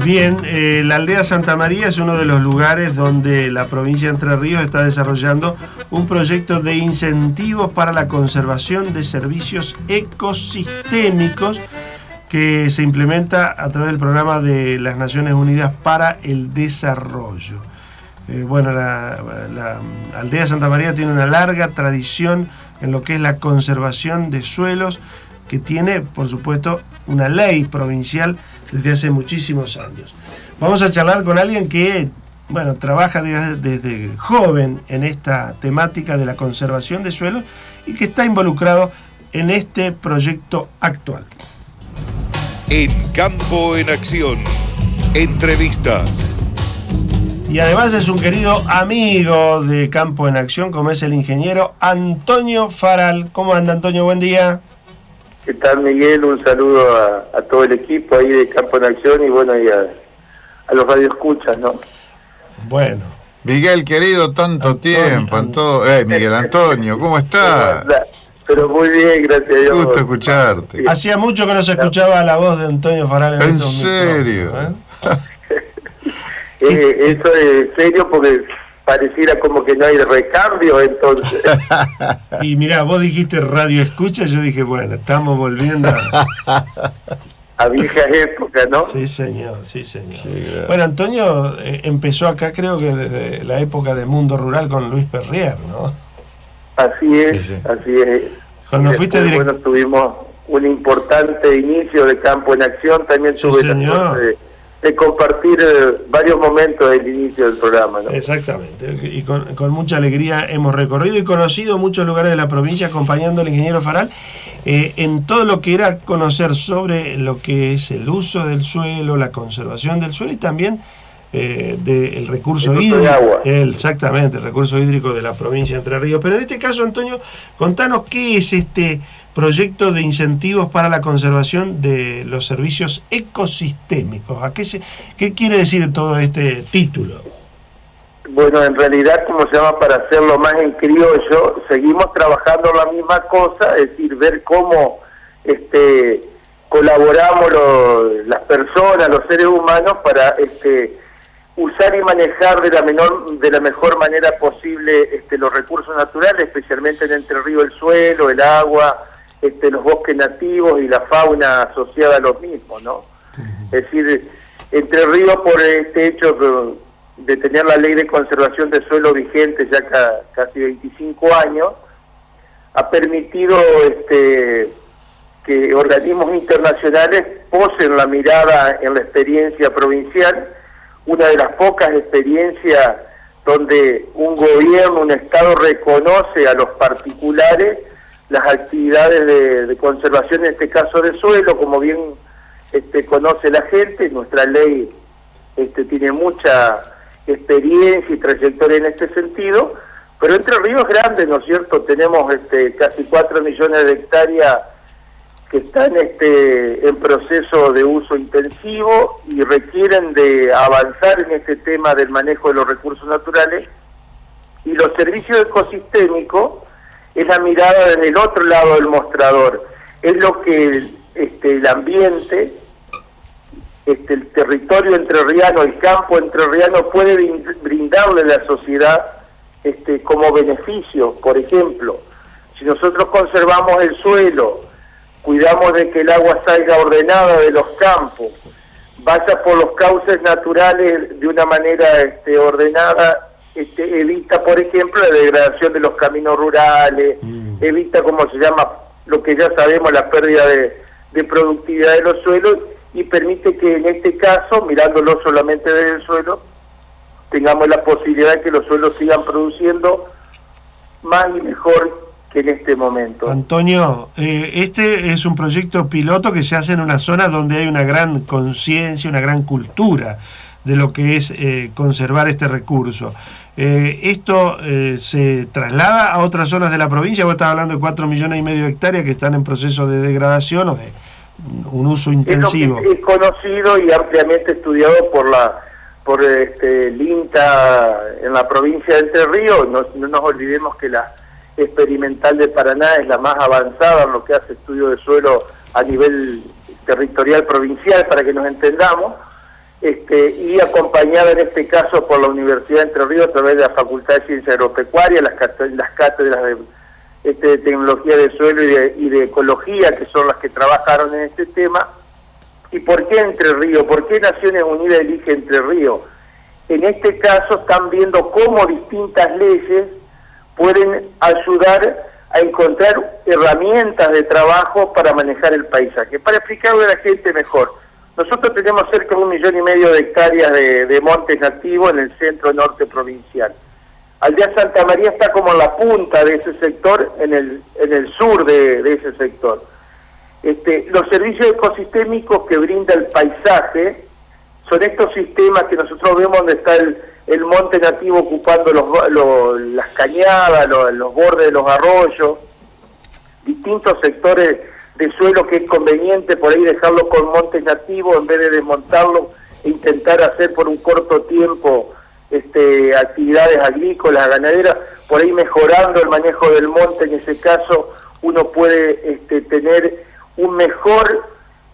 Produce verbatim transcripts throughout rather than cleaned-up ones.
Bien, eh, la aldea Santa María es uno de los lugares donde la provincia de Entre Ríos está desarrollando un proyecto de incentivos para la conservación de servicios ecosistémicos que se implementa a través del programa de las Naciones Unidas para el Desarrollo. Eh, bueno, la, la aldea Santa María tiene una larga tradición en lo que es la conservación de suelos, que tiene, por supuesto, una ley provincial desde hace muchísimos años. Vamos a charlar con alguien que, bueno, trabaja desde, desde joven en esta temática de la conservación de suelos y que está involucrado en este proyecto actual. En Campo en Acción, entrevistas. Y además es un querido amigo de Campo en Acción, como es el ingeniero Antonio Faral. ¿Cómo anda, Antonio? Buen día. ¿Qué tal, Miguel? Un saludo a, a todo el equipo ahí de Campo en Acción y bueno, y a, a los radioescuchas, ¿no? Bueno. Miguel, querido, tanto Antonio, tiempo. Anto eh, Miguel Antonio, ¿cómo estás? Pero muy bien, gracias a Dios. Gusto escucharte. Sí. Hacía mucho que no se escuchaba la voz de Antonio Faral. En, ¿En serio? ¿eh? eh, eso es serio porque pareciera como que no hay recambio, entonces. Y mirá, vos dijiste radio escucha, yo dije, bueno, estamos volviendo a, a viejas épocas, ¿no? Sí, señor, sí, señor. Sí, claro. Bueno, Antonio eh, empezó acá, creo que desde la época de Mundo Rural con Luis Perrier, ¿no? Así es, sí, sí. así es. Cuando fuiste después, direct... bueno, tuvimos un importante inicio de Campo en Acción, también sí, tuve señor. la suerte de, de compartir eh, varios momentos del inicio del programa, ¿no? Exactamente, y con, con mucha alegría hemos recorrido y conocido muchos lugares de la provincia acompañando al ingeniero Faral eh, en todo lo que era conocer sobre lo que es el uso del suelo, la conservación del suelo y también eh, del recurso el hídrico, de agua. El, exactamente, el recurso hídrico de la provincia de Entre Ríos. Pero en este caso, Antonio, contanos qué es este proyecto de incentivos para la conservación de los servicios ecosistémicos. ¿A qué, se, qué quiere decir todo este título? Bueno, en realidad, como se llama, para hacerlo más en criollo, seguimos trabajando la misma cosa, es decir, ver cómo este, colaboramos los, las personas, los seres humanos, para este, usar y manejar de la menor, de la mejor manera posible este, los recursos naturales, especialmente en Entre Ríos, el suelo, el agua, este, los bosques nativos y la fauna asociada a los mismos, ¿no? Uh-huh. Es decir, Entre Ríos, por este hecho de tener la ley de conservación de suelo vigente ya ca, casi veinticinco años, ha permitido este, que organismos internacionales posen la mirada en la experiencia provincial, una de las pocas experiencias donde un gobierno, un Estado reconoce a los particulares las actividades de, de conservación, en este caso de suelo, como bien este, conoce la gente. Nuestra ley este, tiene mucha experiencia y trayectoria en este sentido, pero Entre Ríos es grande, ¿no es cierto? Tenemos este, casi cuatro millones de hectáreas que están este, en proceso de uso intensivo y requieren de avanzar en este tema del manejo de los recursos naturales, y los servicios ecosistémicos es la mirada en el otro lado del mostrador, es lo que este, el ambiente, este, el territorio entrerriano, el campo entrerriano puede brindarle a la sociedad este, como beneficio. Por ejemplo, si nosotros conservamos el suelo, cuidamos de que el agua salga ordenada de los campos, vaya por los cauces naturales de una manera este, ordenada, este, evita, por ejemplo, la degradación de los caminos rurales, mm. evita, como se llama, lo que ya sabemos, la pérdida de, de productividad de los suelos, y permite que en este caso, mirándolo solamente desde el suelo, tengamos la posibilidad de que los suelos sigan produciendo más y mejor que en este momento. Antonio, eh, este es un proyecto piloto que se hace en una zona donde hay una gran conciencia, una gran cultura de lo que es eh, conservar este recurso. Eh, ¿Esto eh, se traslada a otras zonas de la provincia? Vos estás hablando de cuatro millones y medio de hectáreas que están en proceso de degradación o de un uso intensivo. Es, lo que es conocido y ampliamente estudiado por la por este, el INTA en la provincia de Entre Ríos. No, no nos olvidemos que la experimental de Paraná es la más avanzada en lo que hace estudio de suelo a nivel territorial provincial, para que nos entendamos, este, y acompañada en este caso por la Universidad de Entre Ríos a través de la Facultad de Ciencias Agropecuarias, las, las cátedras de, este, de Tecnología de Suelo y de, y de Ecología, que son las que trabajaron en este tema. ¿Y por qué Entre Ríos? ¿Por qué Naciones Unidas elige Entre Ríos? En este caso están viendo cómo distintas leyes pueden ayudar a encontrar herramientas de trabajo para manejar el paisaje. Para explicarle a la gente mejor, nosotros tenemos cerca de un millón y medio de hectáreas de, de montes nativos en el centro norte provincial. Aldea Santa María está como en la punta de ese sector, en el, en el sur de, de ese sector. Este, los servicios ecosistémicos que brinda el paisaje son estos sistemas que nosotros vemos donde está el, el monte nativo ocupando los, los, las cañadas, los, los bordes de los arroyos, distintos sectores de suelo que es conveniente por ahí dejarlo con montes nativos en vez de desmontarlo e intentar hacer por un corto tiempo este, actividades agrícolas, ganaderas, por ahí mejorando el manejo del monte. En ese caso uno puede este, tener un mejor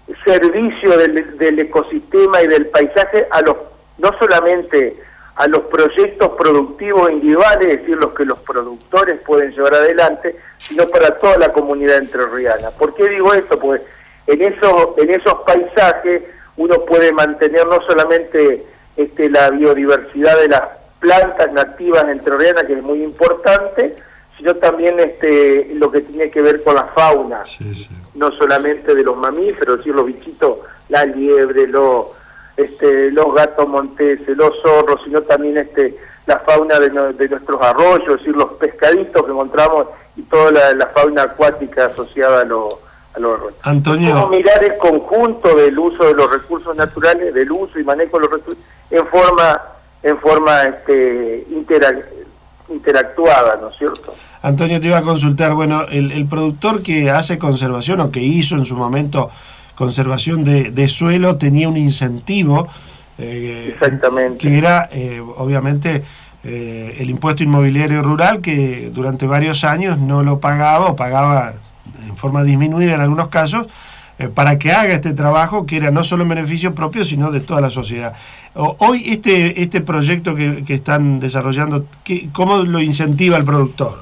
servicio del, del ecosistema y del paisaje a los, no solamente a los proyectos productivos individuales, es decir, los que los productores pueden llevar adelante, sino para toda la comunidad entrerriana. ¿Por qué digo esto? Pues en esos, en esos paisajes uno puede mantener no solamente este, la biodiversidad de las plantas nativas entrerrianas, que es muy importante, sino también este, lo que tiene que ver con la fauna, sí, sí. No solamente de los mamíferos, es decir, los bichitos, la liebre, los, este, los gatos monteses, los zorros, sino también este, la fauna de, no, de nuestros arroyos, es decir, los pescaditos que encontramos y toda la, la fauna acuática asociada a los a los arroyos. Antonio. Cómo mirar el conjunto del uso de los recursos naturales, del uso y manejo de los recursos en forma, en forma este, interac interactuada, ¿no es cierto? Antonio, te iba a consultar, bueno, el, el productor que hace conservación o que hizo en su momento conservación de, de suelo tenía un incentivo eh, Exactamente. que era eh, obviamente eh, el impuesto inmobiliario rural, que durante varios años no lo pagaba o pagaba en forma disminuida en algunos casos, eh, para que haga este trabajo que era no solo en beneficio propio sino de toda la sociedad. O, hoy este, este proyecto que, que están desarrollando, ¿qué, ¿cómo lo incentiva el productor?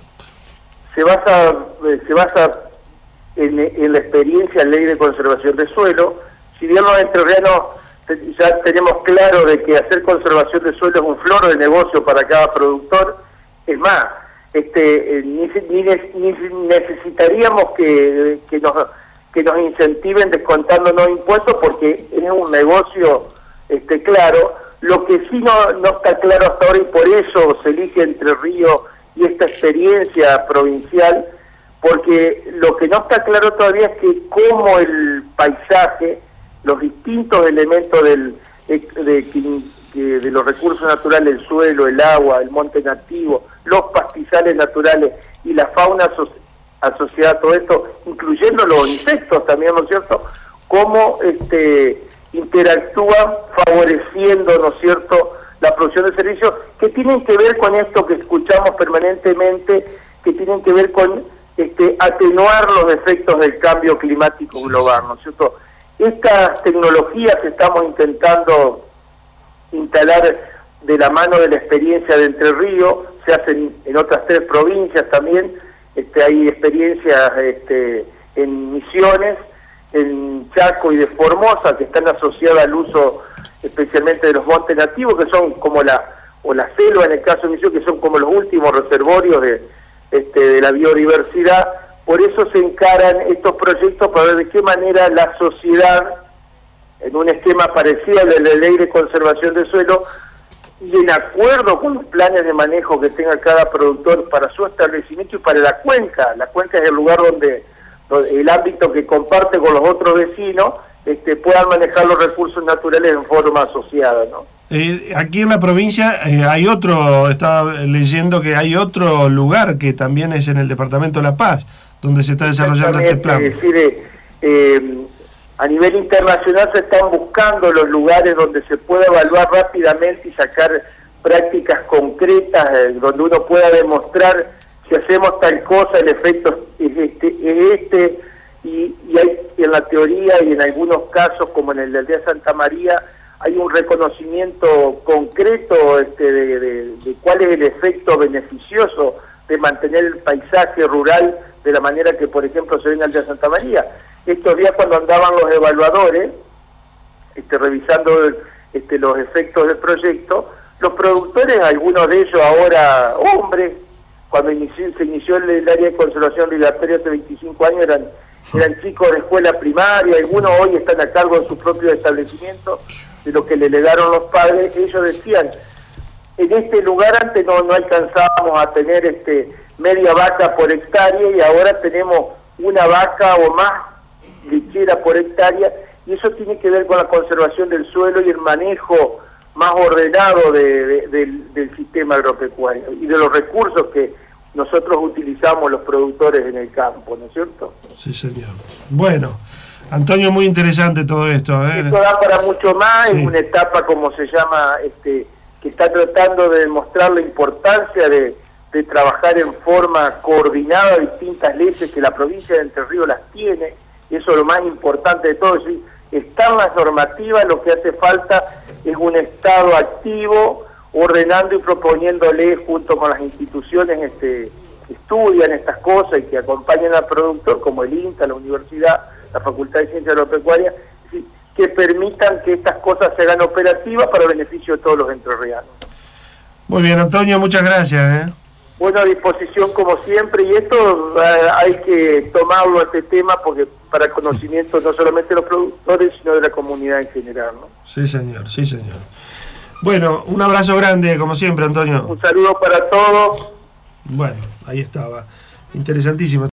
Se basa, se basa en, en la experiencia en ley de conservación de suelo. Si bien los entrerrianos ya tenemos claro de que hacer conservación de suelo es un floro de negocio para cada productor, es más, este, ni, ni, ni necesitaríamos que, que, nos, que nos incentiven descontándonos impuestos porque es un negocio este, claro. Lo que sí no, no está claro hasta ahora, y por eso se elige Entre Ríos y esta experiencia provincial, porque lo que no está claro todavía es que cómo el paisaje, los distintos elementos del, de, de, de los recursos naturales, el suelo, el agua, el monte nativo, los pastizales naturales y la fauna aso asociada a todo esto, incluyendo los insectos también, ¿no es cierto?, cómo este, interactúan favoreciendo, ¿no es cierto?, la producción de servicios que tienen que ver con esto que escuchamos permanentemente, que tienen que ver con este, atenuar los efectos del cambio climático global, ¿no es cierto? Estas tecnologías que estamos intentando instalar de la mano de la experiencia de Entre Ríos, se hacen en otras tres provincias también, este, hay experiencias este, en Misiones, en Chaco y de Formosa, que están asociadas al uso especialmente de los montes nativos, que son como la, o la selva en el caso de Misiones, que son como los últimos reservorios de, este, de la biodiversidad. Por eso se encaran estos proyectos para ver de qué manera la sociedad, en un esquema parecido al de la ley de conservación de suelo, y en acuerdo con los planes de manejo que tenga cada productor para su establecimiento y para la cuenca. La cuenca es el lugar donde, donde el ámbito que comparte con los otros vecinos, este, puedan manejar los recursos naturales en forma asociada, ¿no? Eh, aquí en la provincia eh, hay otro, estaba leyendo que hay otro lugar que también es en el departamento de La Paz, donde se está desarrollando este plan. Es decir, eh, eh, a nivel internacional se están buscando los lugares donde se pueda evaluar rápidamente y sacar prácticas concretas, eh, donde uno pueda demostrar si hacemos tal cosa, el efecto es este, es este y, y hay en la teoría y en algunos casos, como en el de Aldea Santa María, hay un reconocimiento concreto este, de, de, de cuál es el efecto beneficioso de mantener el paisaje rural de la manera que, por ejemplo, se ve en Aldea Santa María. Estos días cuando andaban los evaluadores, este, revisando este, los efectos del proyecto, los productores, algunos de ellos ahora hombres, cuando inició, se inició el, el área de conservación obligatoria hace veinticinco años, eran, eran chicos de escuela primaria, algunos hoy están a cargo de sus propios establecimientos, de lo que le legaron los padres. Ellos decían, en este lugar antes no, no alcanzábamos a tener este media vaca por hectárea y ahora tenemos una vaca o más lechera por hectárea, y eso tiene que ver con la conservación del suelo y el manejo más ordenado de, de, del, del sistema agropecuario y de los recursos que nosotros utilizamos los productores en el campo, ¿no es cierto? Sí, señor. Bueno, Antonio, muy interesante todo esto. ¿eh? Esto da para mucho más, sí. Es una etapa, como se llama, este que está tratando de demostrar la importancia de, de trabajar en forma coordinada distintas leyes que la provincia de Entre Ríos las tiene. Eso es lo más importante de todo. Es decir, están las normativas, lo que hace falta es un Estado activo, ordenando y proponiéndole junto con las instituciones este, que estudian estas cosas y que acompañan al productor, como el INTA, la universidad, la Facultad de Ciencias Agropecuarias, es decir, que permitan que estas cosas se hagan operativas para beneficio de todos los entrerrianos. Muy bien, Antonio, muchas gracias. ¿eh? Bueno, a disposición como siempre, y esto eh, hay que tomarlo, este tema, porque para conocimiento no solamente de los productores, sino de la comunidad en general, ¿no? Sí, señor, sí, señor. Bueno, un abrazo grande, como siempre, Antonio. Un saludo para todos. Bueno, ahí estaba. Interesantísimo.